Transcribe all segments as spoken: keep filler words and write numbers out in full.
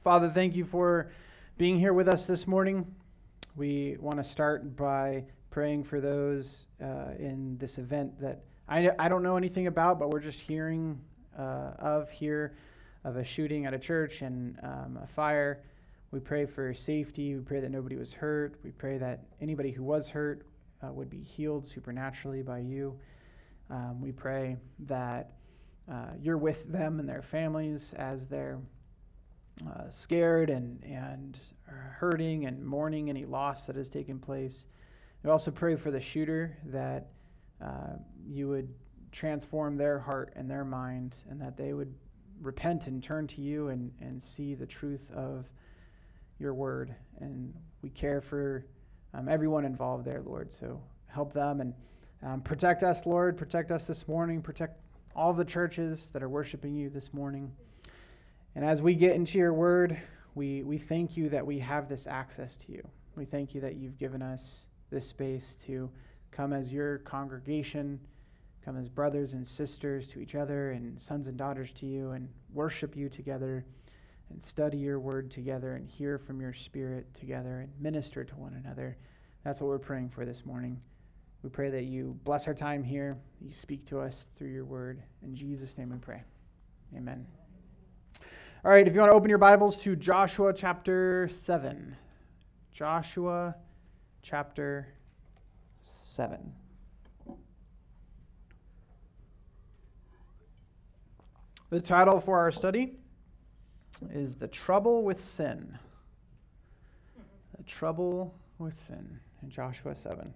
Father, thank you for being here with us this morning. We want to start by praying for those uh, in this event that I, I don't know anything about, but we're just hearing uh, of here, of a shooting at a church and um, a fire. We pray for safety. We pray that nobody was hurt. We pray that anybody who was hurt uh, would be healed supernaturally by you. Um, we pray that uh, you're with them and their families as they're uh, scared and, and hurting and mourning any loss that has taken place. We also pray for the shooter, that uh, you would transform their heart and their mind, and that they would repent and turn to you and, and see the truth of your word. And we care for um, everyone involved there, Lord. So help them and um, protect us, Lord. Protect us this morning. Protect all the churches that are worshiping you this morning. And as we get into your word, we, we thank you that we have this access to you. We thank you that you've given us this space to come as your congregation, come as brothers and sisters to each other and sons and daughters to you, and worship you together and study your word together and hear from your spirit together and minister to one another. That's what we're praying for this morning. We pray that you bless our time here, that you speak to us through your word. In Jesus' name we pray. Amen. All right, if you want to open your Bibles to Joshua chapter seven. Joshua chapter seven. The title for our study is The Trouble with Sin. The Trouble with Sin in Joshua seven.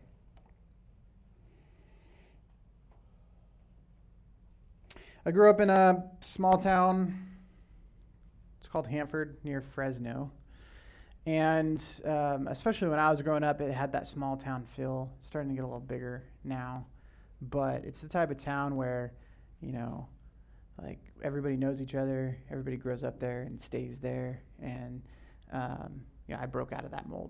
I grew up in a small town. It's called Hanford, near Fresno. And um, especially when I was growing up, it had that small town feel. It's starting to get a little bigger now. But it's the type of town where, you know, like everybody knows each other. Everybody grows up there and stays there. And, um, you know, I broke out of that mold.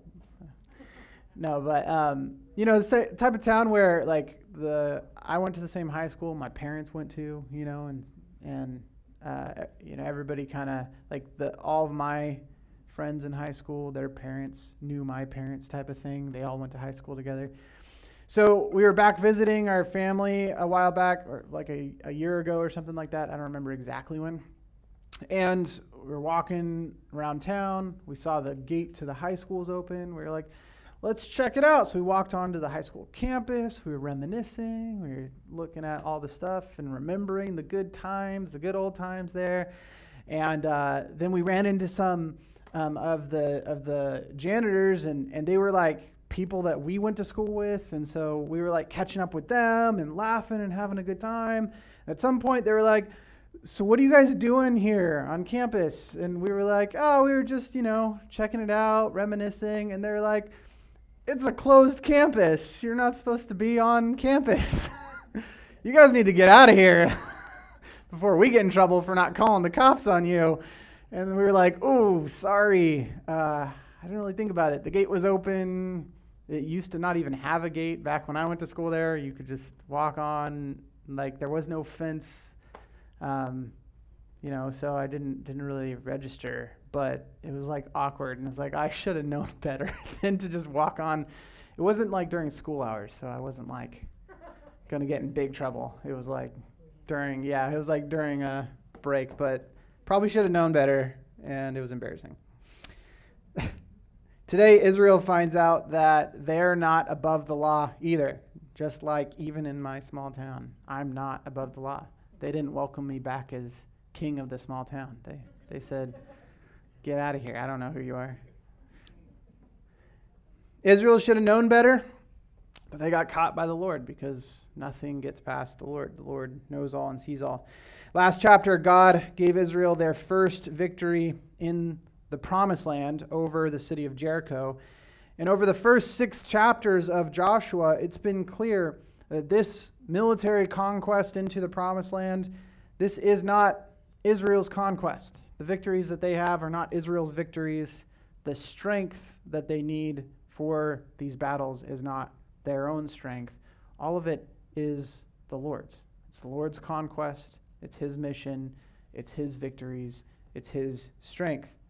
No, but, um, you know, it's the type of town where, like, the I went to the same high school my parents went to, you know, and, and uh, you know, everybody kind of, like, the all of my friends in high school, their parents knew my parents type of thing. They all went to high school together. So we were back visiting our family a while back, or like a, a year ago or something like that. I don't remember exactly when. And we were walking around town. We saw the gate to the high school's open. We were like, let's check it out. So we walked onto the high school campus. We were reminiscing. We were looking at all the stuff and remembering the good times, the good old times there. And uh, then we ran into some um, of the of the janitors, and, and they were like people that we went to school with. And so we were like catching up with them and laughing and having a good time. At some point, they were like, so what are you guys doing here on campus? And we were like, oh, we were just, you know, checking it out, reminiscing. And they're like, it's a closed campus. You're not supposed to be on campus. You guys need to get out of here before we get in trouble for not calling the cops on you. And we were like, oh, sorry. Uh, I didn't really think about it. The gate was open. It used to not even have a gate back when I went to school there. You could just walk on. Like, there was no fence. Um, you know, so I didn't didn't really register. But it was like awkward, and it was like I should have known better than to just walk on. It wasn't like during school hours, so I wasn't like gonna get in big trouble. It was like during, yeah, it was like during a break, but probably should have known better, and it was embarrassing. Today, Israel finds out that they're not above the law either, just like even in my small town, I'm not above the law. They didn't welcome me back as king of the small town. They they said, get out of here. I don't know who you are. Israel should have known better, but they got caught by the Lord because nothing gets past the Lord. The Lord knows all and sees all. Last chapter, God gave Israel their first victory in the promised land over the city of Jericho. And over the first six chapters of Joshua, it's been clear that this military conquest into the promised land, this is not Israel's conquest. The victories that they have are not Israel's victories. The strength that they need for these battles is not their own strength. All of it is the Lord's. It's the Lord's conquest. It's his mission. It's his victories. It's his strength.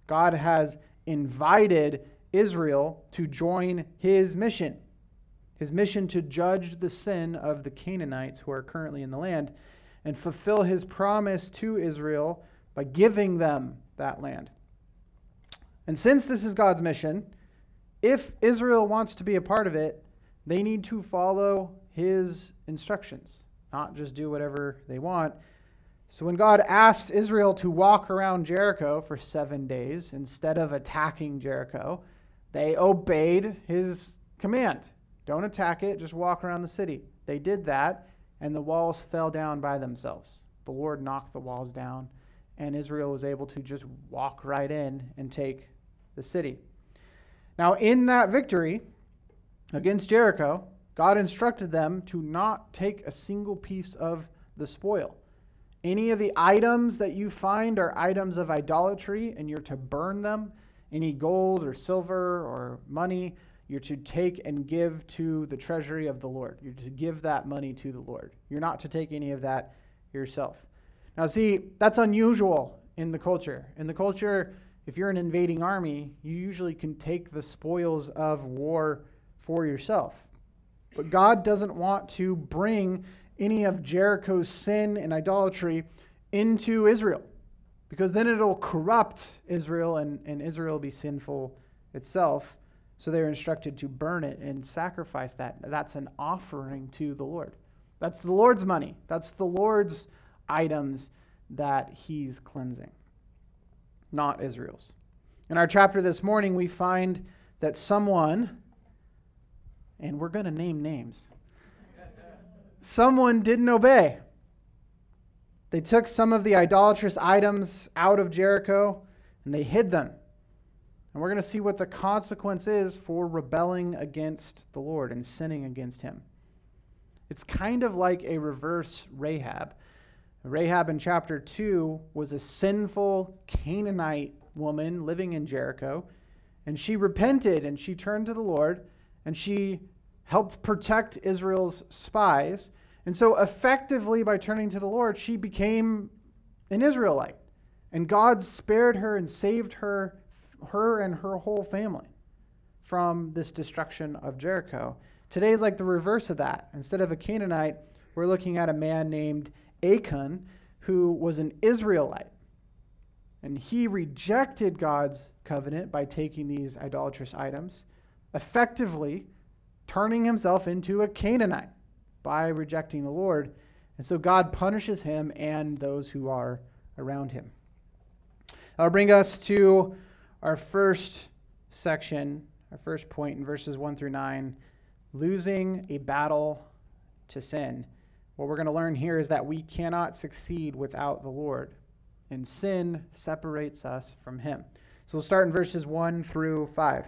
God has invited Israel to join his mission. His mission to judge the sin of the Canaanites who are currently in the land and fulfill his promise to Israel by giving them that land. And since this is God's mission, if Israel wants to be a part of it, they need to follow his instructions, not just do whatever they want. So when God asked Israel to walk around Jericho for seven days instead of attacking Jericho, they obeyed his command. Don't attack it, just walk around the city. They did that, and the walls fell down by themselves. The Lord knocked the walls down, and Israel was able to just walk right in and take the city. Now, in that victory against Jericho, God instructed them to not take a single piece of the spoil. Any of the items that you find are items of idolatry, and you're to burn them. Any gold or silver or money, you're to take and give to the treasury of the Lord. You're to give that money to the Lord. You're not to take any of that yourself. Now, see, that's unusual in the culture. In the culture, if you're an invading army, you usually can take the spoils of war for yourself. But God doesn't want to bring any of Jericho's sin and idolatry into Israel, because then it'll corrupt Israel, and, and Israel will be sinful itself. So they're instructed to burn it and sacrifice that. That's an offering to the Lord. That's the Lord's money. That's the Lord's items that he's cleansing, not Israel's. In our chapter this morning, we find that someone, and we're going to name names, someone didn't obey. They took some of the idolatrous items out of Jericho and they hid them. And we're going to see what the consequence is for rebelling against the Lord and sinning against him. It's kind of like a reverse Rahab. Rahab in chapter two was a sinful Canaanite woman living in Jericho, and she repented and she turned to the Lord, and she helped protect Israel's spies. And so effectively, by turning to the Lord, she became an Israelite. And God spared her and saved her, her and her whole family from this destruction of Jericho. Today is like the reverse of that. Instead of a Canaanite, we're looking at a man named Achan, who was an Israelite. And he rejected God's covenant by taking these idolatrous items, effectively turning himself into a Canaanite by rejecting the Lord. And so God punishes him and those who are around him. That'll bring us to our first section, our first point in verses one through nine, losing a battle to sin. What we're going to learn here is that we cannot succeed without the Lord, and sin separates us from him. So we'll start in verses one through five.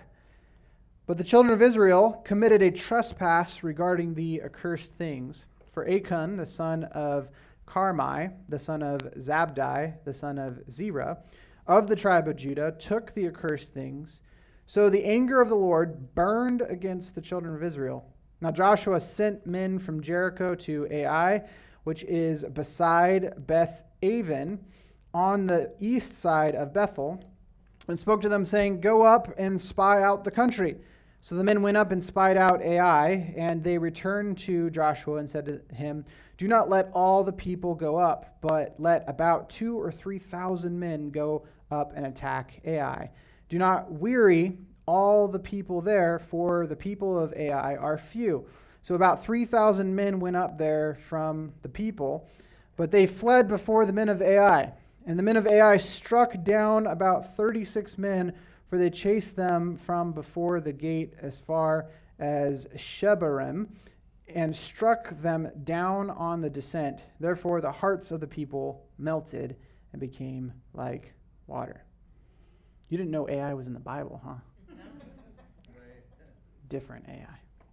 But the children of Israel committed a trespass regarding the accursed things. For Achan, the son of Carmi, the son of Zabdi, the son of Zerah, of the tribe of Judah, took the accursed things. So the anger of the Lord burned against the children of Israel. Now Joshua sent men from Jericho to Ai, which is beside Beth Aven, on the east side of Bethel, and spoke to them, saying, "Go up and spy out the country." So the men went up and spied out Ai, and they returned to Joshua and said to him, "Do not let all the people go up, but let about two or three thousand men go up and attack Ai. Do not weary all the people there, for the people of Ai are few." So about three thousand men went up there from the people, but they fled before the men of Ai. And the men of Ai struck down about thirty-six men, for they chased them from before the gate as far as Shebarim, and struck them down on the descent. Therefore the hearts of the people melted and became like water. You didn't know Ai was in the Bible, huh? Different Ai.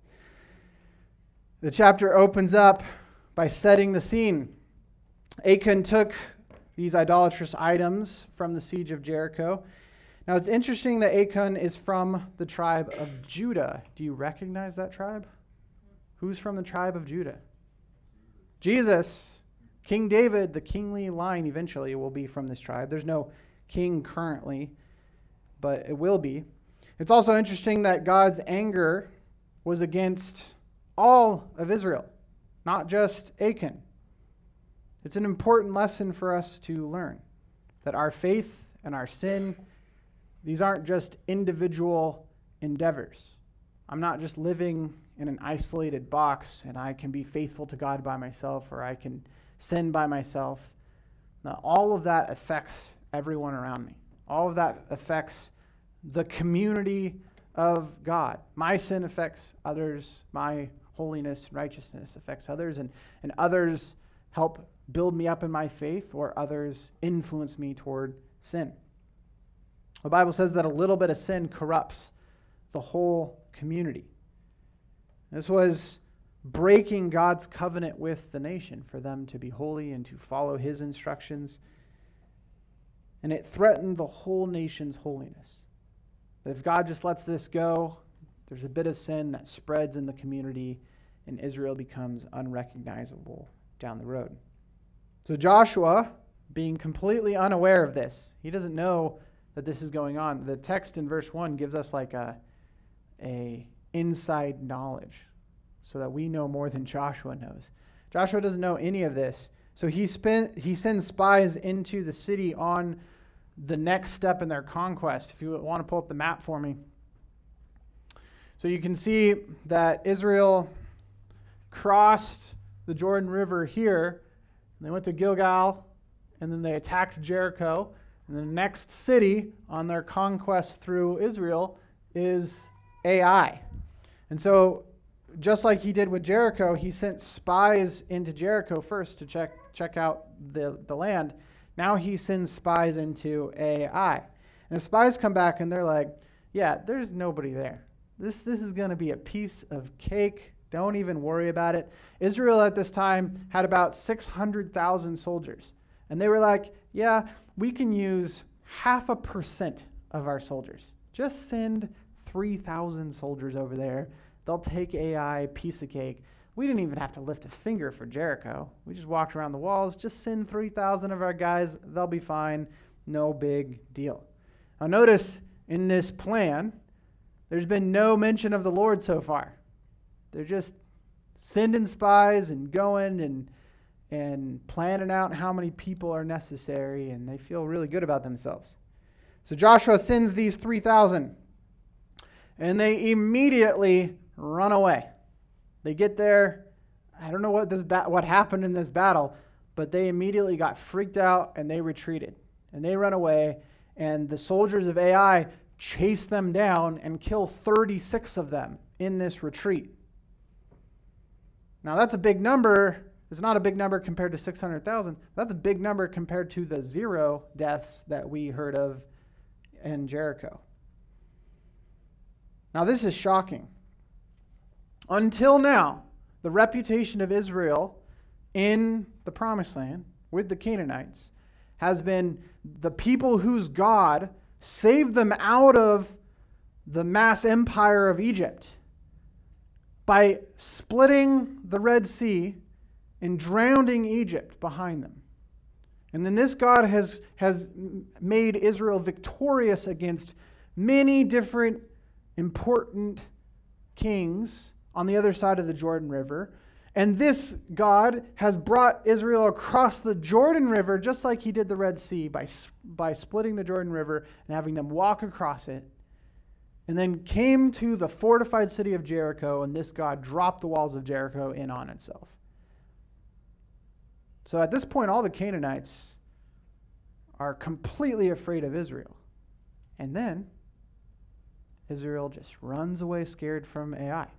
The chapter opens up by setting the scene. Achan took these idolatrous items from the siege of Jericho. Now it's interesting that Achan is from the tribe of Judah. Do you recognize that tribe? Who's from the tribe of Judah? Jesus. King David, the kingly line eventually will be from this tribe. There's no king currently. but it will be. It's also interesting that God's anger was against all of Israel, not just Achan. It's an important lesson for us to learn, that our faith and our sin, these aren't just individual endeavors. I'm not just living in an isolated box and I can be faithful to God by myself or I can sin by myself. Now, all of that affects everyone around me. All of that affects the community of God. My sin affects others. My holiness and righteousness affects others. And, and others help build me up in my faith, or others influence me toward sin. The Bible says that a little bit of sin corrupts the whole community. This was breaking God's covenant with the nation for them to be holy and to follow his instructions. And it threatened the whole nation's holiness. That if God just lets this go, there's a bit of sin that spreads in the community and Israel becomes unrecognizable down the road. So Joshua, being completely unaware of this, he doesn't know that this is going on. The text in verse one gives us like a, a inside knowledge so that we know more than Joshua knows. Joshua doesn't know any of this. So he spent, he sends spies into the city on the next step in their conquest. If you want to pull up the map for me. So you can see that Israel crossed the Jordan River here. They went to Gilgal, and then they attacked Jericho. And the next city on their conquest through Israel is Ai. And so, just like he did with Jericho, he sent spies into Jericho first to check check out the, the land. Now he sends spies into Ai. And the spies come back and they're like, yeah, there's nobody there. This, this is going to be a piece of cake. Don't even worry about it. Israel at this time had about six hundred thousand soldiers. And they were like, yeah, we can use half a percent of our soldiers. Just send three thousand soldiers over there. They'll take Ai, piece of cake. We didn't even have to lift a finger for Jericho. We just walked around the walls. Just send three thousand of our guys. They'll be fine. No big deal. Now notice in this plan, there's been no mention of the Lord so far. They're just sending spies and going and and planning out how many people are necessary, and they feel really good about themselves. So Joshua sends these three thousand, and they immediately run away. They get there. I don't know what this ba- what happened in this battle, but they immediately got freaked out, and they retreated. And they run away, and the soldiers of Ai chase them down and kill thirty-six of them in this retreat. Now, that's a big number. It's not a big number compared to six hundred thousand. That's a big number compared to the zero deaths that we heard of in Jericho. Now, this is shocking. Until now, the reputation of Israel in the Promised Land with the Canaanites has been the people whose God saved them out of the mass empire of Egypt by splitting the Red Sea and drowning Egypt behind them. And then this God has, has made Israel victorious against many different important kings on the other side of the Jordan River. And this God has brought Israel across the Jordan River just like he did the Red Sea by, by splitting the Jordan River and having them walk across it. And then came to the fortified city of Jericho, and this God dropped the walls of Jericho in on itself. So at this point, all the Canaanites are completely afraid of Israel. And then Israel just runs away scared from Ai.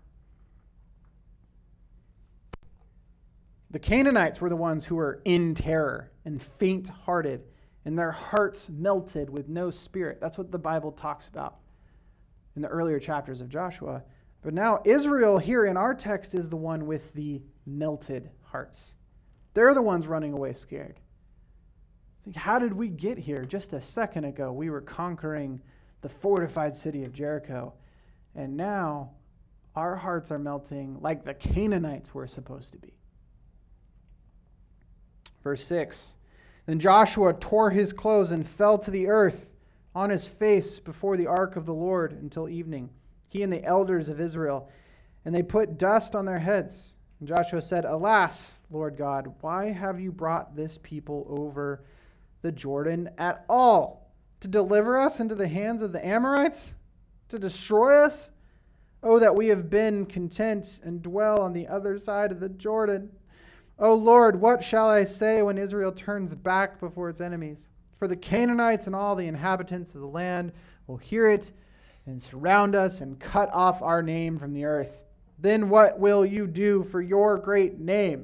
The Canaanites were the ones who were in terror and faint-hearted, and their hearts melted with no spirit. That's what the Bible talks about in the earlier chapters of Joshua. But now Israel here in our text is the one with the melted hearts. They're the ones running away scared. Think, how did we get here? Just a second ago, we were conquering the fortified city of Jericho. And now our hearts are melting like the Canaanites were supposed to be. Verse six, then Joshua tore his clothes and fell to the earth on his face before the ark of the Lord until evening, he and the elders of Israel, and they put dust on their heads. And Joshua said, Alas, Lord God, why have you brought this people over the Jordan at all? To deliver us into the hands of the Amorites? To destroy us? Oh, that we have been content and dwell on the other side of the Jordan. O Lord, what shall I say when Israel turns back before its enemies? For the Canaanites and all the inhabitants of the land will hear it and surround us and cut off our name from the earth. Then what will you do for your great name?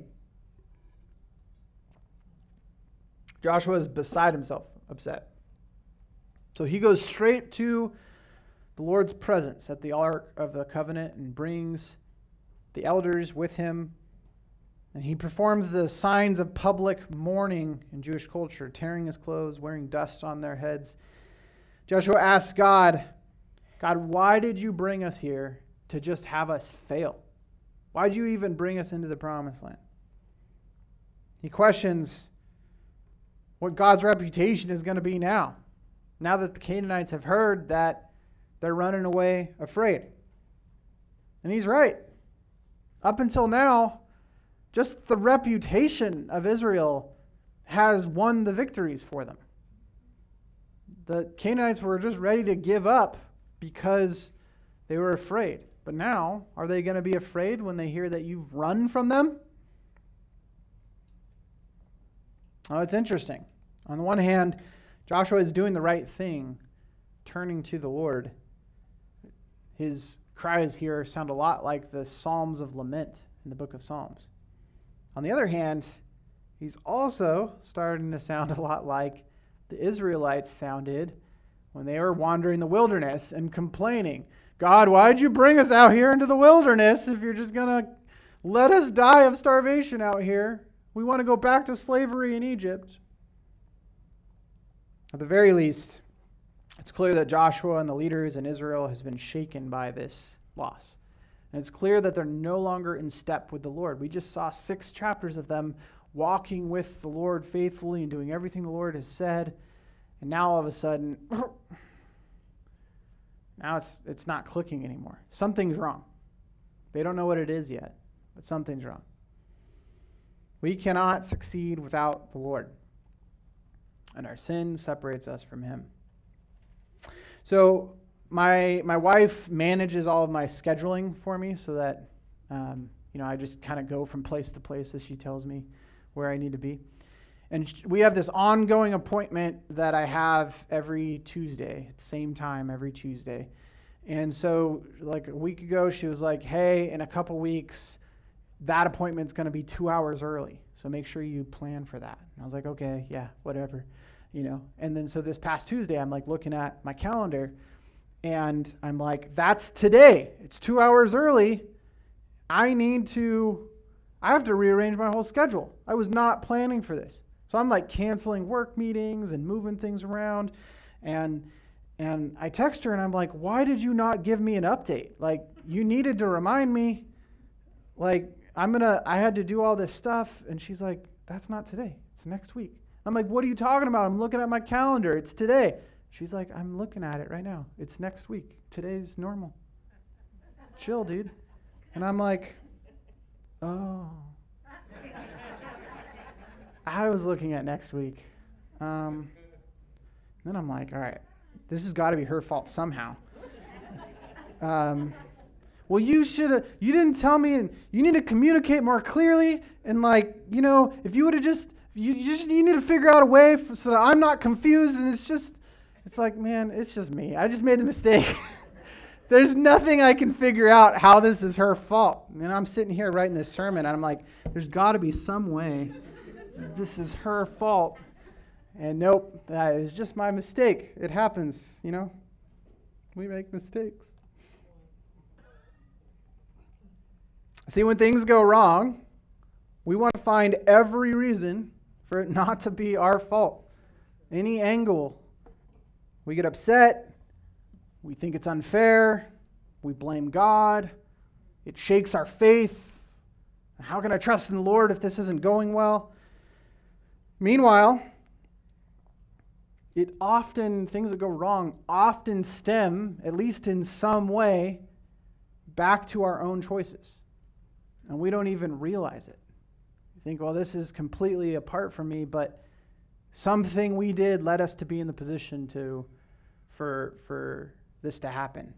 Joshua is beside himself, upset. So he goes straight to the Lord's presence at the Ark of the Covenant and brings the elders with him. And he performs the signs of public mourning in Jewish culture, tearing his clothes, wearing dust on their heads. Joshua asks God, God, why did you bring us here to just have us fail? Why did you even bring us into the promised land? He questions what God's reputation is going to be now, now that the Canaanites have heard that they're running away afraid. And he's right. Up until now, just the reputation of Israel has won the victories for them. The Canaanites were just ready to give up because they were afraid. But now, are they going to be afraid when they hear that you've run from them? Oh, it's interesting. On the one hand, Joshua is doing the right thing, turning to the Lord. His cries here sound a lot like the Psalms of Lament in the book of Psalms. On the other hand, he's also starting to sound a lot like the Israelites sounded when they were wandering the wilderness and complaining, God, why'd you bring us out here into the wilderness if you're just going to let us die of starvation out here? We want to go back to slavery in Egypt. At the very least, it's clear that Joshua and the leaders in Israel has been shaken by this loss. And it's clear that they're no longer in step with the Lord. We just saw six chapters of them walking with the Lord faithfully and doing everything the Lord has said. And now all of a sudden, now it's it's not clicking anymore. Something's wrong. They don't know what it is yet, but something's wrong. We cannot succeed without the Lord. And our sin separates us from him. So my my wife manages all of my scheduling for me so that um, you know I just kind of go from place to place as she tells me where I need to be. And sh- we have this ongoing appointment that I have every Tuesday, at the same time every Tuesday. And so like a week ago, she was like, hey, in a couple weeks, that appointment's going to be two hours early. So make sure you plan for that. And I was like, okay, yeah, whatever. You know, and then so this past Tuesday, I'm like looking at my calendar and I'm like, that's today. It's two hours early. I need to, I have to rearrange my whole schedule. I was not planning for this. So I'm like canceling work meetings and moving things around. And and I text her and I'm like, why did you not give me an update? Like, you needed to remind me, like, I'm going to, I had to do all this stuff. And she's like, that's not today. It's next week. I'm like, what are you talking about? I'm looking at my calendar. It's today. She's like, I'm looking at it right now. It's next week. Today's normal. Chill, dude. And I'm like, oh. I was looking at next week. Um, then I'm like, all right, this has got to be her fault somehow. Um, well, you should have, you didn't tell me, and you need to communicate more clearly. And like, you know, if you would have just, You, you just you need to figure out a way for, so that I'm not confused. And it's just, it's like, man, it's just me. I just made the mistake. There's nothing I can figure out how this is her fault. And I'm sitting here writing this sermon, and I'm like, there's got to be some way this is her fault. And nope, that is just my mistake. It happens, you know. We make mistakes. See, when things go wrong, we want to find every reason for it not to be our fault. Any angle. We get upset. We think it's unfair. We blame God. It shakes our faith. How can I trust in the Lord if this isn't going well? Meanwhile, It often, things that go wrong often stem, at least in some way, back to our own choices. And we don't even realize it. You think, well, this is completely apart from me, but something we did led us to be in the position to, for, for this to happen.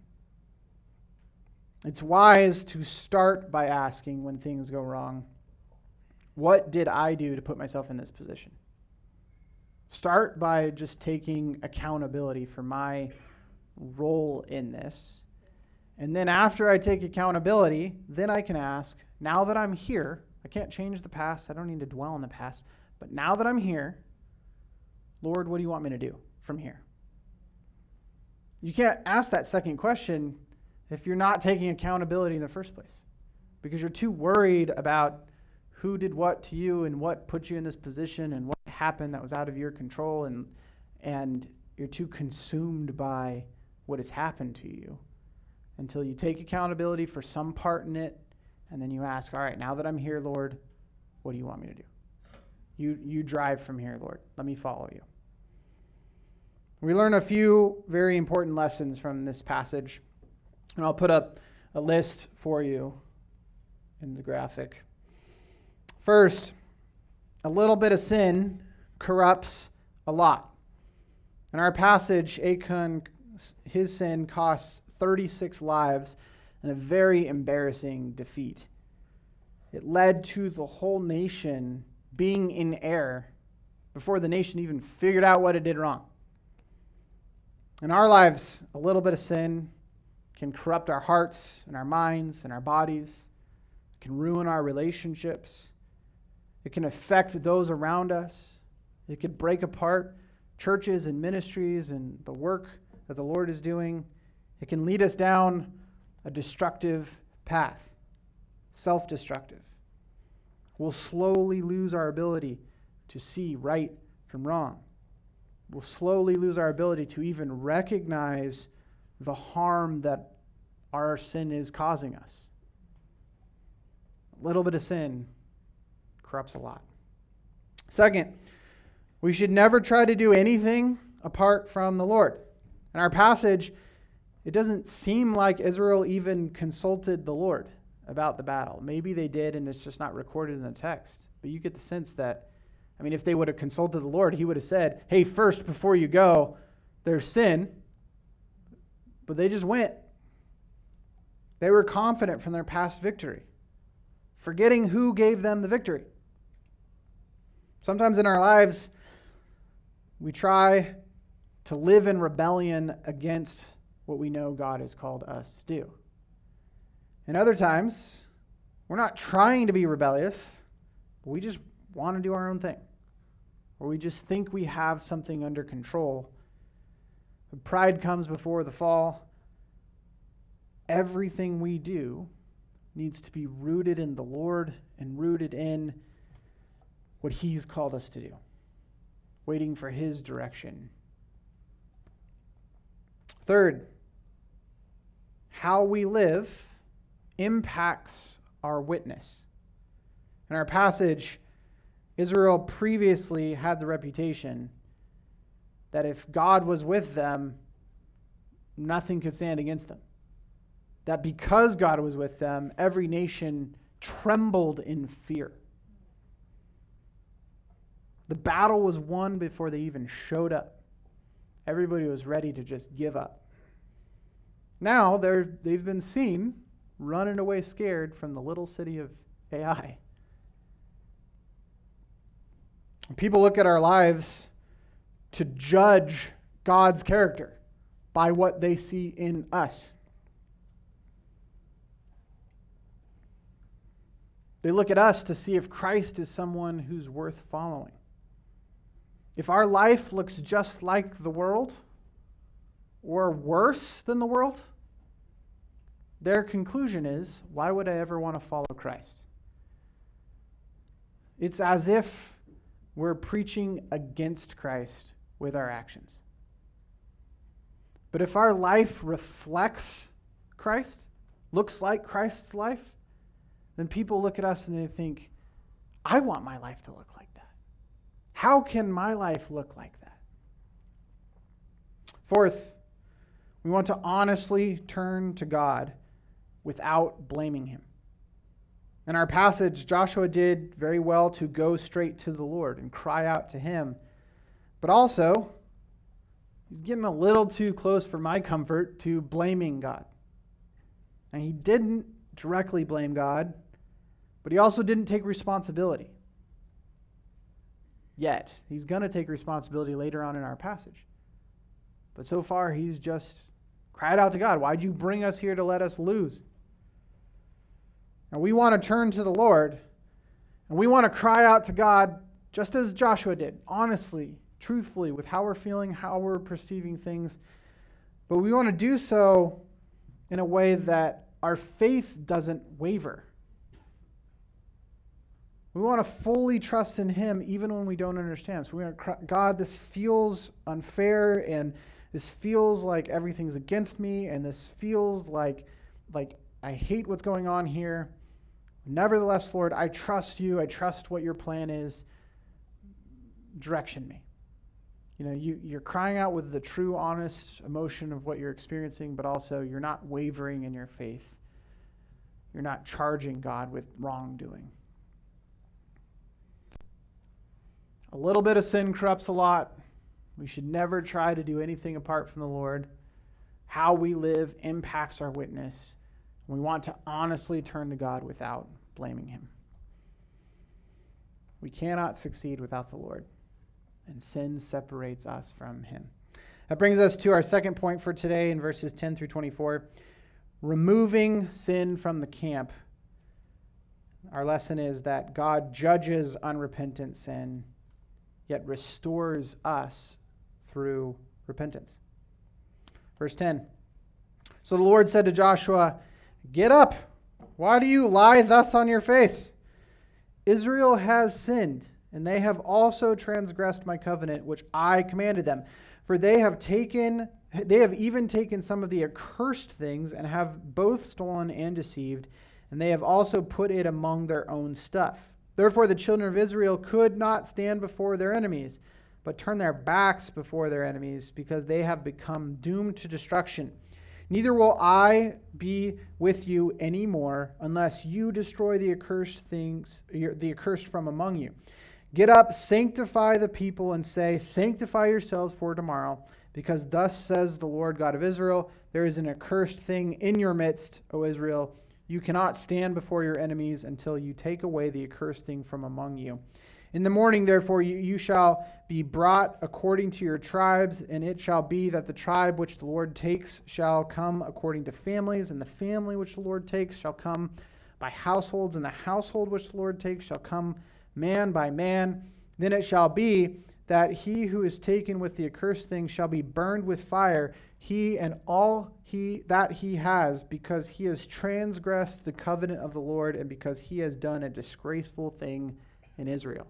It's wise to start by asking when things go wrong, what did I do to put myself in this position? Start by just taking accountability for my role in this. And then after I take accountability, then I can ask, now that I'm here, I can't change the past, I don't need to dwell on the past, but now that I'm here, Lord, what do you want me to do from here? You can't ask that second question if you're not taking accountability in the first place, because you're too worried about who did what to you and what put you in this position and what happened that was out of your control, and and you're too consumed by what has happened to you until you take accountability for some part in it, and then you ask, all right, now that I'm here, Lord, what do you want me to do? You you drive from here, Lord. Let me follow you. We learn a few very important lessons from this passage, and I'll put up a list for you in the graphic. First, a little bit of sin corrupts a lot. In our passage, Achan, his sin costs thirty-six lives and a very embarrassing defeat. It led to the whole nation being in error before the nation even figured out what it did wrong. In our lives, a little bit of sin can corrupt our hearts and our minds and our bodies. It can ruin our relationships. It can affect those around us. It could break apart churches and ministries and the work that the Lord is doing. It can lead us down a destructive path, self-destructive. We'll slowly lose our ability to see right from wrong. We'll slowly lose our ability to even recognize the harm that our sin is causing us. A little bit of sin corrupts a lot. Second, we should never try to do anything apart from the Lord. In our passage, it doesn't seem like Israel even consulted the Lord about the battle. Maybe they did, and it's just not recorded in the text. But you get the sense that, I mean, if they would have consulted the Lord, he would have said, hey, first, before you go, there's sin. But they just went. They were confident from their past victory, forgetting who gave them the victory. Sometimes in our lives, we try to live in rebellion against what we know God has called us to do. And other times, we're not trying to be rebellious, but we just want to do our own thing. Or we just think we have something under control. But pride comes before the fall. Everything we do needs to be rooted in the Lord and rooted in what He's called us to do, waiting for His direction. Third, how we live impacts our witness. In our passage, Israel previously had the reputation that if God was with them, nothing could stand against them. That because God was with them, every nation trembled in fear. The battle was won before they even showed up. Everybody was ready to just give up. Now they're, they've been seen running away scared from the little city of Ai. People look at our lives to judge God's character by what they see in us. They look at us to see if Christ is someone who's worth following. If our life looks just like the world, or worse than the world, their conclusion is, why would I ever want to follow Christ? It's as if we're preaching against Christ with our actions. But if our life reflects Christ, looks like Christ's life, then people look at us and they think, I want my life to look like that. How can my life look like that? Fourth, we want to honestly turn to God without blaming him. In our passage, Joshua did very well to go straight to the Lord and cry out to him. But also, he's getting a little too close for my comfort to blaming God. And he didn't directly blame God, but he also didn't take responsibility. Yet, he's going to take responsibility later on in our passage. But so far, he's just cried out to God, "Why'd you bring us here to let us lose?" And we want to turn to the Lord, and we want to cry out to God just as Joshua did, honestly, truthfully, with how we're feeling, how we're perceiving things. But we want to do so in a way that our faith doesn't waver. We want to fully trust in him even when we don't understand. So we want to cry, "God, this feels unfair, and this feels like everything's against me, and this feels like, like I hate what's going on here. Nevertheless, Lord, I trust you. I trust what your plan is. Direction me." You know, you, you're crying out with the true, honest emotion of what you're experiencing, but also you're not wavering in your faith. You're not charging God with wrongdoing. A little bit of sin corrupts a lot. We should never try to do anything apart from the Lord. How we live impacts our witness. We want to honestly turn to God without blaming him. We cannot succeed without the Lord, and sin separates us from him. That brings us to our second point for today in verses ten through twenty-four. Removing sin from the camp. Our lesson is that God judges unrepentant sin, yet restores us through repentance. Verse ten. So the Lord said to Joshua, "Get up. Why do you lie thus on your face? Israel has sinned, and they have also transgressed my covenant, which I commanded them. For they have taken, they have even taken some of the accursed things, and have both stolen and deceived, and they have also put it among their own stuff. Therefore the children of Israel could not stand before their enemies, but turn their backs before their enemies, because they have become doomed to destruction. Neither will I be with you anymore, unless you destroy the accursed things, the accursed from among you. Get up, sanctify the people, and say, sanctify yourselves for tomorrow, because thus says the Lord God of Israel, there is an accursed thing in your midst, O Israel. You cannot stand before your enemies until you take away the accursed thing from among you. In the morning, therefore, you, you shall be brought according to your tribes, and it shall be that the tribe which the Lord takes shall come according to families, and the family which the Lord takes shall come by households, and the household which the Lord takes shall come man by man. Then it shall be that he who is taken with the accursed thing shall be burned with fire, he and all he that he has, because he has transgressed the covenant of the Lord, and because he has done a disgraceful thing in Israel."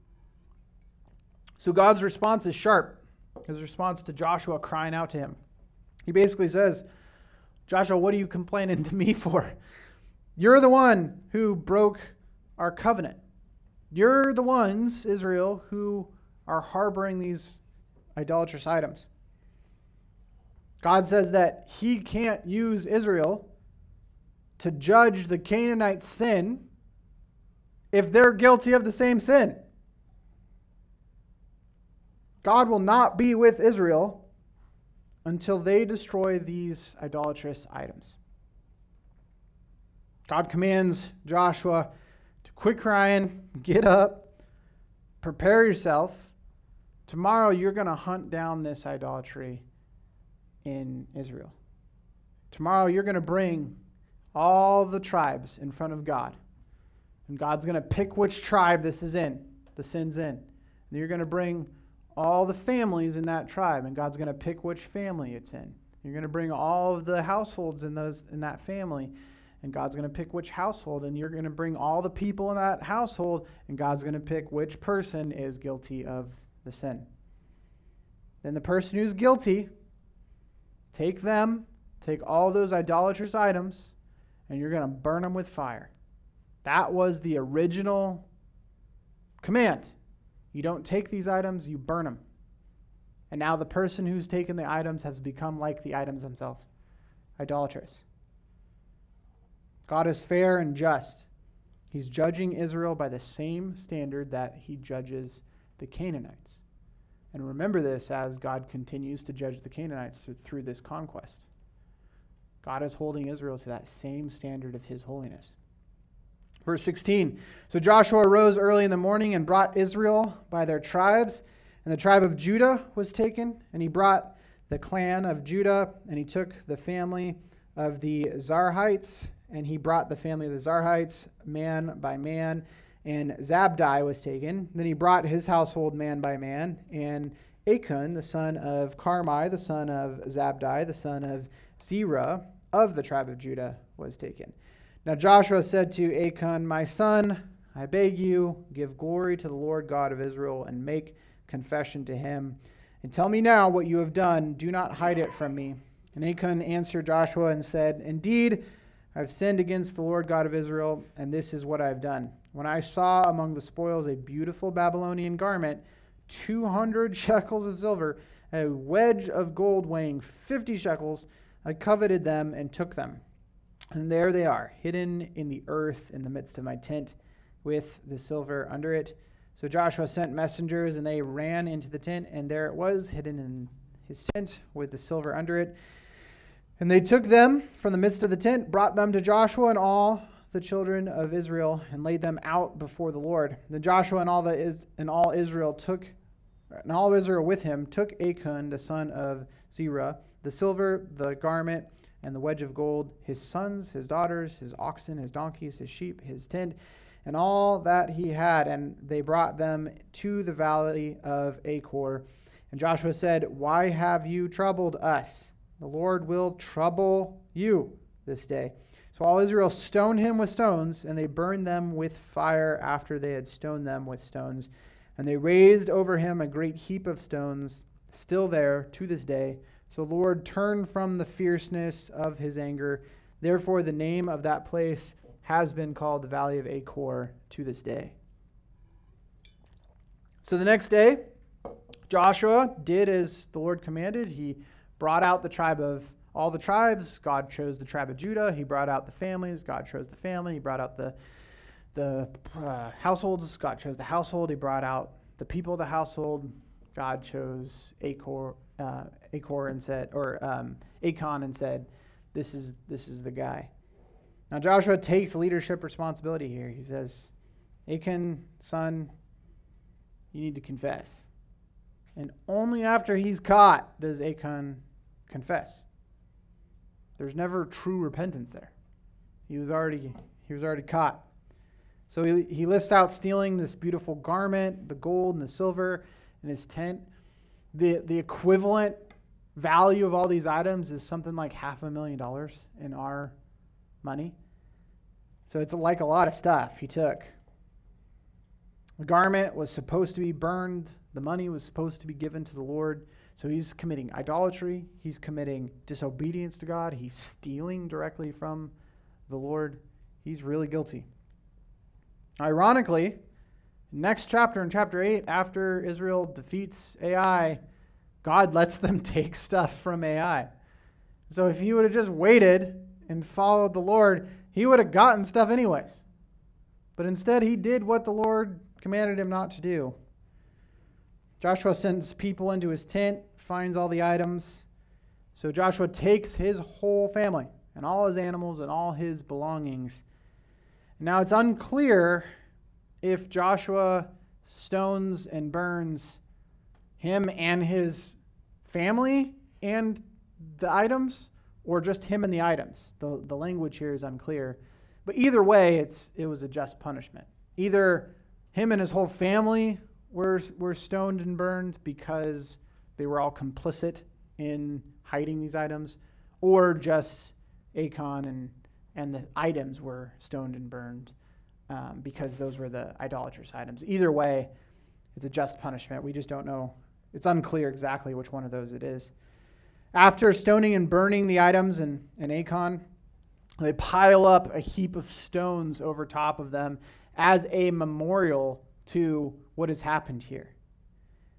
So God's response is sharp. His response to Joshua crying out to him. He basically says, "Joshua, what are you complaining to me for? You're the one who broke our covenant. You're the ones, Israel, who are harboring these idolatrous items." God says that he can't use Israel to judge the Canaanites' sin if they're guilty of the same sin. God will not be with Israel until they destroy these idolatrous items. God commands Joshua to quit crying, get up, prepare yourself. Tomorrow you're going to hunt down this idolatry in Israel. Tomorrow you're going to bring all the tribes in front of God. And God's going to pick which tribe this is in, the sin's in. And you're going to bring all the families in that tribe, and God's going to pick which family it's in. You're going to bring all of the households in those in that family, and God's going to pick which household, and you're going to bring all the people in that household, and God's going to pick which person is guilty of the sin. Then the person who's guilty, take them, take all those idolatrous items, and you're going to burn them with fire. That was the original command. You don't take these items, you burn them. And now the person who's taken the items has become like the items themselves, idolatrous. God is fair and just. He's judging Israel by the same standard that he judges the Canaanites. And remember this as God continues to judge the Canaanites through, through this conquest. God is holding Israel to that same standard of his holiness. Verse sixteen, so Joshua arose early in the morning and brought Israel by their tribes, and the tribe of Judah was taken, and he brought the clan of Judah, and he took the family of the Zarhites, and he brought the family of the Zarhites man by man, and Zabdi was taken. Then he brought his household man by man, and Achan, the son of Carmi, the son of Zabdi, the son of Zerah, of the tribe of Judah, was taken. Now Joshua said to Achan, my son, I beg you, give glory to the Lord God of Israel, and make confession to him. And tell me now what you have done. Do not hide it from me. And Achan answered Joshua and said, indeed, I have sinned against the Lord God of Israel, and this is what I have done. When I saw among the spoils a beautiful Babylonian garment, two hundred shekels of silver, and a wedge of gold weighing fifty shekels, I coveted them and took them. And there they are, hidden in the earth in the midst of my tent, with the silver under it. So Joshua sent messengers, and they ran into the tent, and there it was, hidden in his tent, with the silver under it. And they took them from the midst of the tent, brought them to Joshua and all the children of Israel, and laid them out before the Lord. Then Joshua and all the Is- and all Israel took, and all Israel with him took Achan the son of Zerah, the silver, the garment, and the wedge of gold, his sons, his daughters, his oxen, his donkeys, his sheep, his tent, and all that he had, and they brought them to the valley of Achor. And Joshua said, why have you troubled us? The Lord will trouble you this day. So all Israel stoned him with stones, and they burned them with fire after they had stoned them with stones. And they raised over him a great heap of stones, still there to this day. So the Lord turned from the fierceness of his anger. Therefore the name of that place has been called the Valley of Achor to this day. So the next day, Joshua did as the Lord commanded. He brought out the tribe of all the tribes. God chose the tribe of Judah. He brought out the families. God chose the family. He brought out the the uh, households. God chose the household. He brought out the people of the household. God chose Achor, uh, Achor and said, or um, Achan and said, "This is this is the guy." Now Joshua takes leadership responsibility here. He says, "Achan, son, you need to confess." And only after he's caught does Achan confess. There's never true repentance there. He was already he was already caught. So he, he lists out stealing this beautiful garment, the gold and the silver in his tent. The the equivalent value of all these items is something like half a million dollars in our money. So it's like a lot of stuff he took. The garment was supposed to be burned. The money was supposed to be given to the Lord. So he's committing idolatry. He's committing disobedience to God. He's stealing directly from the Lord. He's really guilty. Ironically, next chapter, in chapter eight, after Israel defeats Ai, God lets them take stuff from Ai. So if he would have just waited and followed the Lord, he would have gotten stuff anyways. But instead, he did what the Lord commanded him not to do. Joshua sends people into his tent, finds all the items. So Joshua takes his whole family and all his animals and all his belongings. Now it's unclear if Joshua stones and burns him and his family and the items, or just him and the items. The, the language here is unclear. But either way, it's it was a just punishment. Either him and his whole family were were stoned and burned because they were all complicit in hiding these items, or just Achan and, and the items were stoned and burned um, because those were the idolatrous items. Either way, it's a just punishment. We just don't know. It's unclear exactly which one of those it is. After stoning and burning the items in, in Achan, they pile up a heap of stones over top of them as a memorial to what has happened here.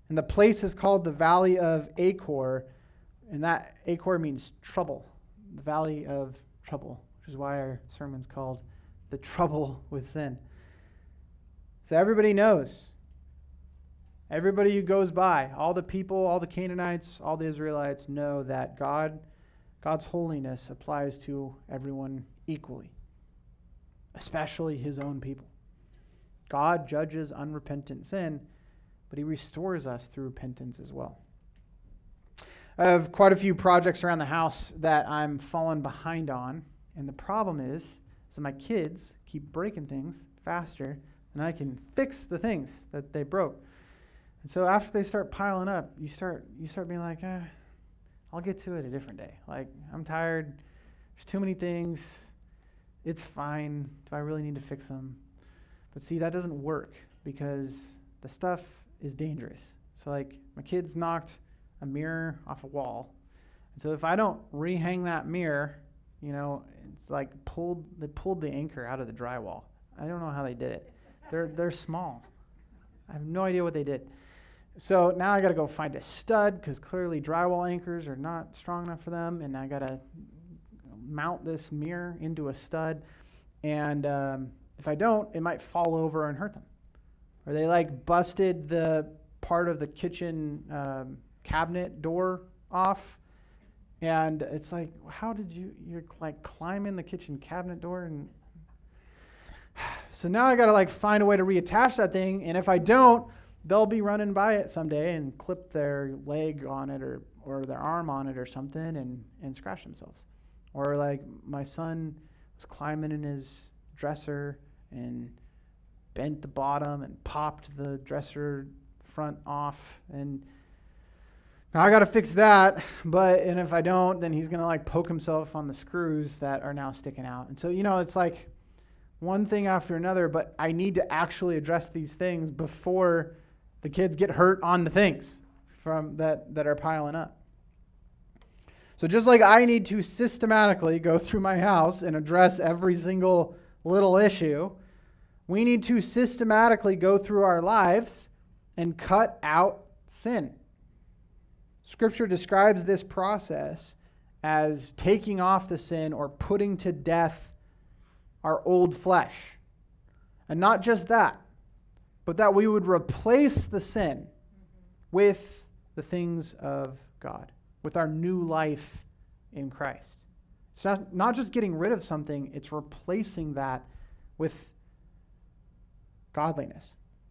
And the place is called the Valley of Achor, and that Achor means trouble, the Valley of Trouble, which is why our sermon's called The Trouble with Sin. So everybody knows. Everybody who goes by, all the people, all the Canaanites, all the Israelites know that God, God's holiness applies to everyone equally, especially his own people. God judges unrepentant sin, but he restores us through repentance as well. I have quite a few projects around the house that I'm falling behind on, and the problem is, so my kids keep breaking things faster than I can fix the things that they broke. And so after they start piling up, you start you start being like, eh, I'll get to it a different day. Like, I'm tired. There's too many things. It's fine. Do I really need to fix them? But see, that doesn't work because the stuff is dangerous. So like, my kids knocked a mirror off a wall. And so if I don't rehang that mirror, you know, it's like pulled they pulled the anchor out of the drywall. I don't know how they did it. They're they're small. I have no idea what they did. So now I got to go find a stud because clearly drywall anchors are not strong enough for them, and I got to mount this mirror into a stud. And um, if I don't, it might fall over and hurt them. Or they like busted the part of the kitchen um, cabinet door off, and it's like, how did you? You're like climbing the kitchen cabinet door, and so now I got to like find a way to reattach that thing. And if I don't, they'll be running by it someday and clip their leg on it or, or their arm on it or something and, and scratch themselves. Or like my son was climbing in his dresser and bent the bottom and popped the dresser front off. And now I got to fix that. But, and if I don't, then he's going to like poke himself on the screws that are now sticking out. And so, you know, it's like one thing after another, but I need to actually address these things before the kids get hurt on the things from that, that are piling up. So just like I need to systematically go through my house and address every single little issue, we need to systematically go through our lives and cut out sin. Scripture describes this process as taking off the sin or putting to death our old flesh. And not just that, but that we would replace the sin with the things of God, with our new life in Christ. It's not, not just getting rid of something, it's replacing that with godliness.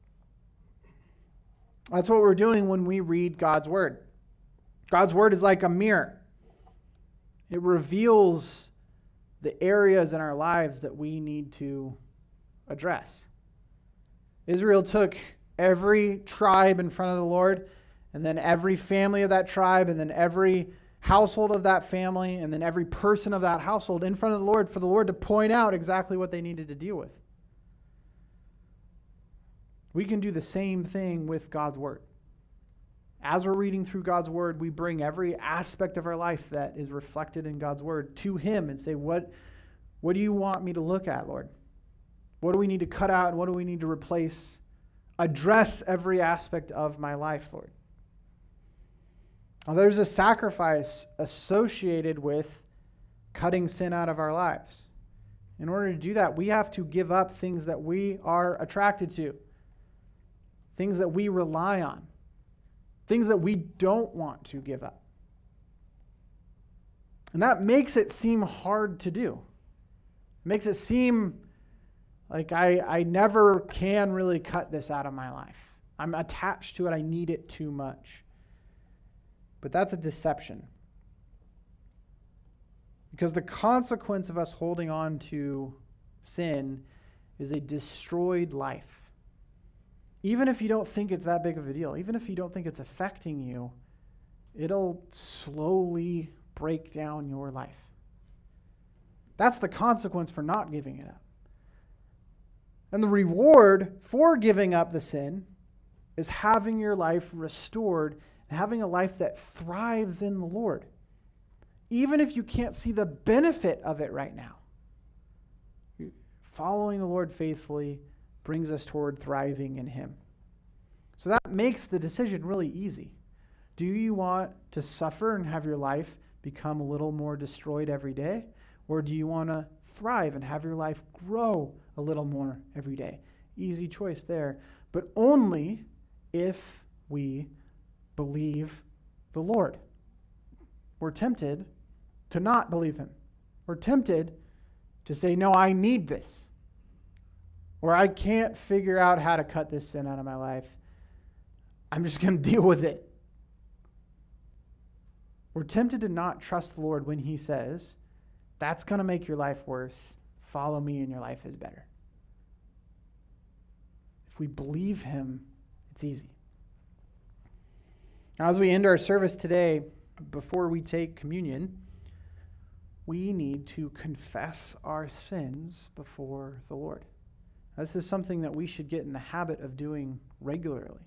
That's what we're doing when we read God's Word. God's Word is like a mirror. It reveals the areas in our lives that we need to address. Israel took every tribe in front of the Lord, and then every family of that tribe, and then every household of that family, and then every person of that household in front of the Lord for the Lord to point out exactly what they needed to deal with. We can do the same thing with God's Word. As we're reading through God's Word, we bring every aspect of our life that is reflected in God's Word to Him and say, what, what do you want me to look at, Lord? What do we need to cut out and what do we need to replace? Address every aspect of my life, Lord. Now, there's a sacrifice associated with cutting sin out of our lives. In order to do that, we have to give up things that we are attracted to, things that we rely on, things that we don't want to give up. And that makes it seem hard to do. It makes it seem like I, I never can really cut this out of my life. I'm attached to it. I need it too much. But that's a deception. Because the consequence of us holding on to sin is a destroyed life. Even if you don't think it's that big of a deal, even if you don't think it's affecting you, it'll slowly break down your life. That's the consequence for not giving it up. And the reward for giving up the sin is having your life restored and having a life that thrives in the Lord. Even if you can't see the benefit of it right now. Following the Lord faithfully brings us toward thriving in Him. So that makes the decision really easy. Do you want to suffer and have your life become a little more destroyed every day? Or do you want to thrive and have your life grow a little more every day? Easy choice there. But only if we believe the Lord. We're tempted to not believe him. We're tempted to say, no, I need this. Or I can't figure out how to cut this sin out of my life. I'm just going to deal with it. We're tempted to not trust the Lord when he says, that's going to make your life worse. Follow me and your life is better. If we believe him, it's easy. Now, as we end our service today, before we take communion, we need to confess our sins before the Lord. This is something that we should get in the habit of doing regularly.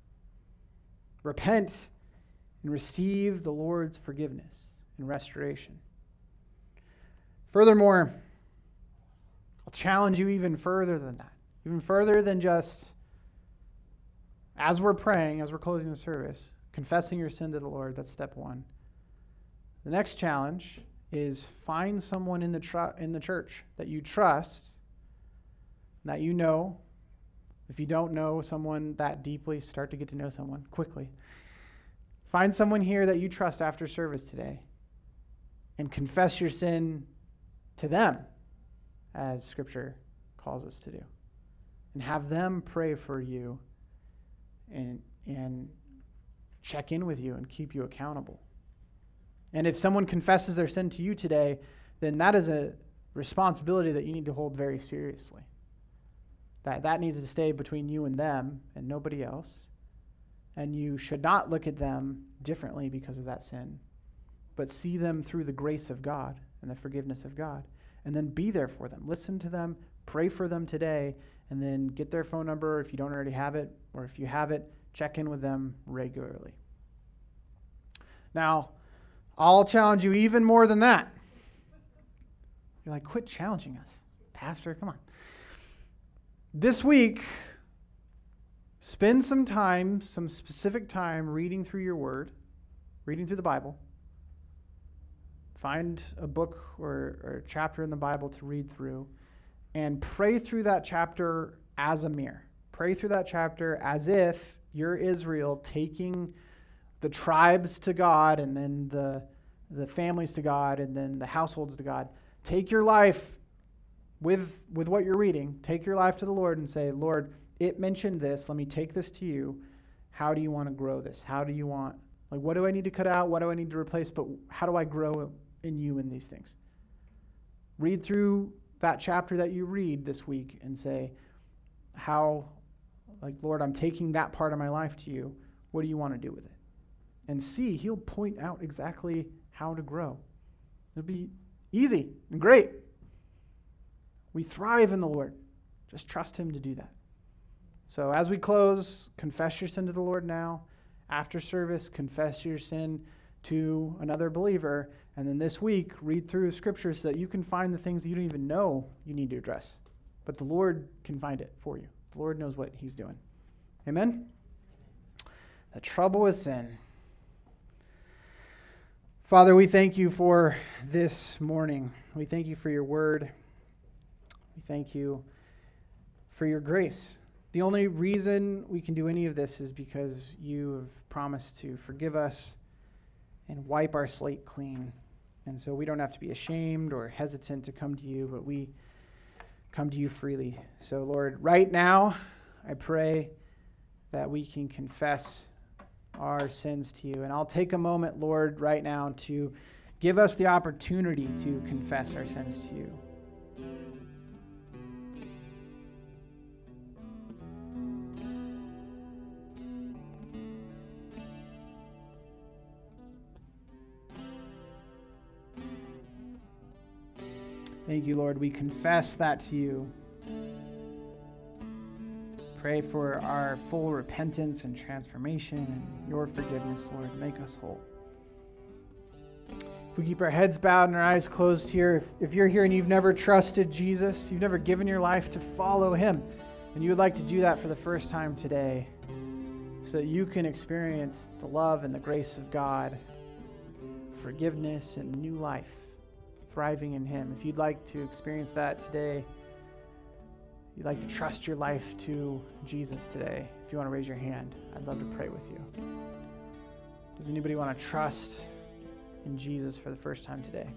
Repent and receive the Lord's forgiveness and restoration. Furthermore, I'll challenge you even further than that. Even further than just, as we're praying, as we're closing the service, confessing your sin to the Lord. That's step one. The next challenge is find someone in the tr- in the church that you trust, that you know. If you don't know someone that deeply, start to get to know someone quickly. Find someone here that you trust after service today and confess your sin to them, as Scripture calls us to do. And have them pray for you and, and check in with you and keep you accountable. And if someone confesses their sin to you today, then that is a responsibility that you need to hold very seriously. That that needs to stay between you and them and nobody else. And you should not look at them differently because of that sin, but see them through the grace of God and the forgiveness of God. And then be there for them. Listen to them, pray for them today, and then get their phone number if you don't already have it, or if you have it, check in with them regularly. Now, I'll challenge you even more than that. You're like, quit challenging us, Pastor, come on. This week, spend some time, some specific time reading through your word, reading through the Bible. Find a book or, or a chapter in the Bible to read through and pray through that chapter as a mirror. Pray through that chapter as if you're Israel taking the tribes to God and then the, the families to God and then the households to God. Take your life with, with what you're reading. Take your life to the Lord and say, Lord, it mentioned this. Let me take this to you. How do you want to grow this? How do you want, like, what do I need to cut out? What do I need to replace? But how do I grow in you in these things? Read through that chapter that you read this week and say, how, like, Lord, I'm taking that part of my life to you. What do you want to do with it? And see, he'll point out exactly how to grow. It'll be easy and great. We thrive in the Lord. Just trust him to do that. So as we close, confess your sin to the Lord now. After service, confess your sin to another believer. And then this week, read through Scripture so that you can find the things that you don't even know you need to address. But the Lord can find it for you. The Lord knows what he's doing. Amen? The trouble with sin. Father, we thank you for this morning. We thank you for your word. We thank you for your grace. The only reason we can do any of this is because you have promised to forgive us and wipe our slate clean. And so we don't have to be ashamed or hesitant to come to you, but we come to you freely. So, Lord, right now, I pray that we can confess our sins to you. And I'll take a moment, Lord, right now to give us the opportunity to confess our sins to you. Thank you, Lord. We confess that to you. Pray for our full repentance and transformation and your forgiveness, Lord. Make us whole. If we keep our heads bowed and our eyes closed here, if, if you're here and you've never trusted Jesus, you've never given your life to follow him, and you would like to do that for the first time today, so that you can experience the love and the grace of God, forgiveness and new life, thriving in Him. If you'd like to experience that today, you'd like to trust your life to Jesus today, if you want to raise your hand, I'd love to pray with you. Does anybody want to trust in Jesus for the first time today?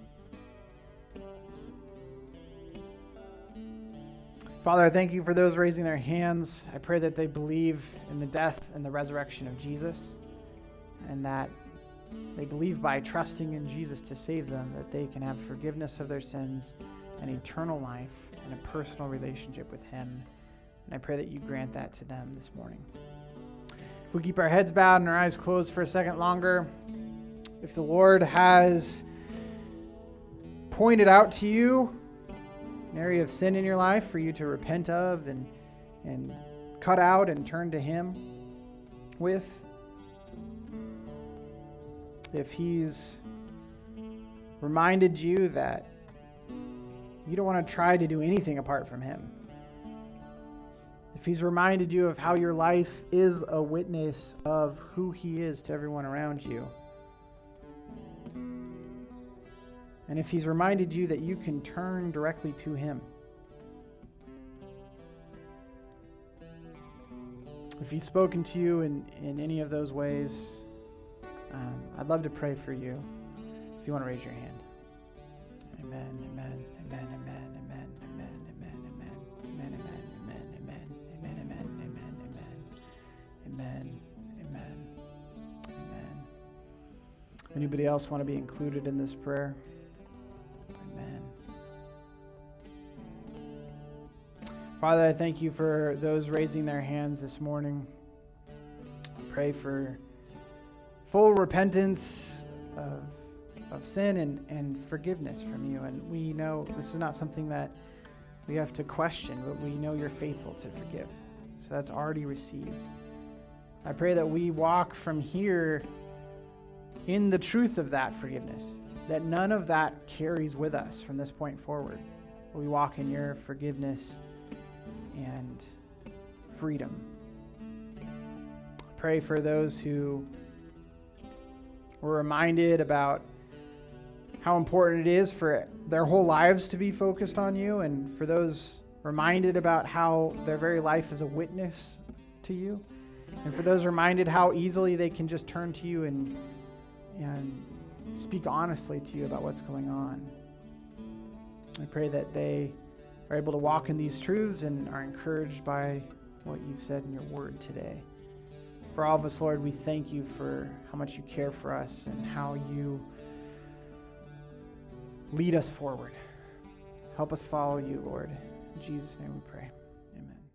Father, I thank you for those raising their hands. I pray that they believe in the death and the resurrection of Jesus, and that they believe by trusting in Jesus to save them, that they can have forgiveness of their sins and eternal life and a personal relationship with Him. And I pray that you grant that to them this morning. If we keep our heads bowed and our eyes closed for a second longer, if the Lord has pointed out to you an area of sin in your life for you to repent of and, and cut out and turn to Him with, if He's reminded you that you don't want to try to do anything apart from Him, if He's reminded you of how your life is a witness of who He is to everyone around you, and if He's reminded you that you can turn directly to Him, if He's spoken to you in, in any of those ways, um, I'd love to pray for you if you want to raise your hand. Amen, amen, amen, amen, amen, amen, amen, amen, amen, amen, amen, amen, amen, amen, amen, amen, amen, amen. Anybody else want to be included in this prayer? Amen. Father, I thank you for those raising their hands this morning. I pray for full repentance of, of sin and, and forgiveness from you. And we know this is not something that we have to question, but we know you're faithful to forgive. So that's already received. I pray that we walk from here in the truth of that forgiveness, that none of that carries with us from this point forward. We walk in your forgiveness and freedom. Pray for those who were reminded about how important it is for their whole lives to be focused on you, and for those reminded about how their very life is a witness to you, and for those reminded how easily they can just turn to you and and speak honestly to you about what's going on. I pray that they are able to walk in these truths and are encouraged by what you've said in your word today. For all of us, Lord, we thank you for how much you care for us and how you lead us forward. Help us follow you, Lord. In Jesus' name we pray. Amen.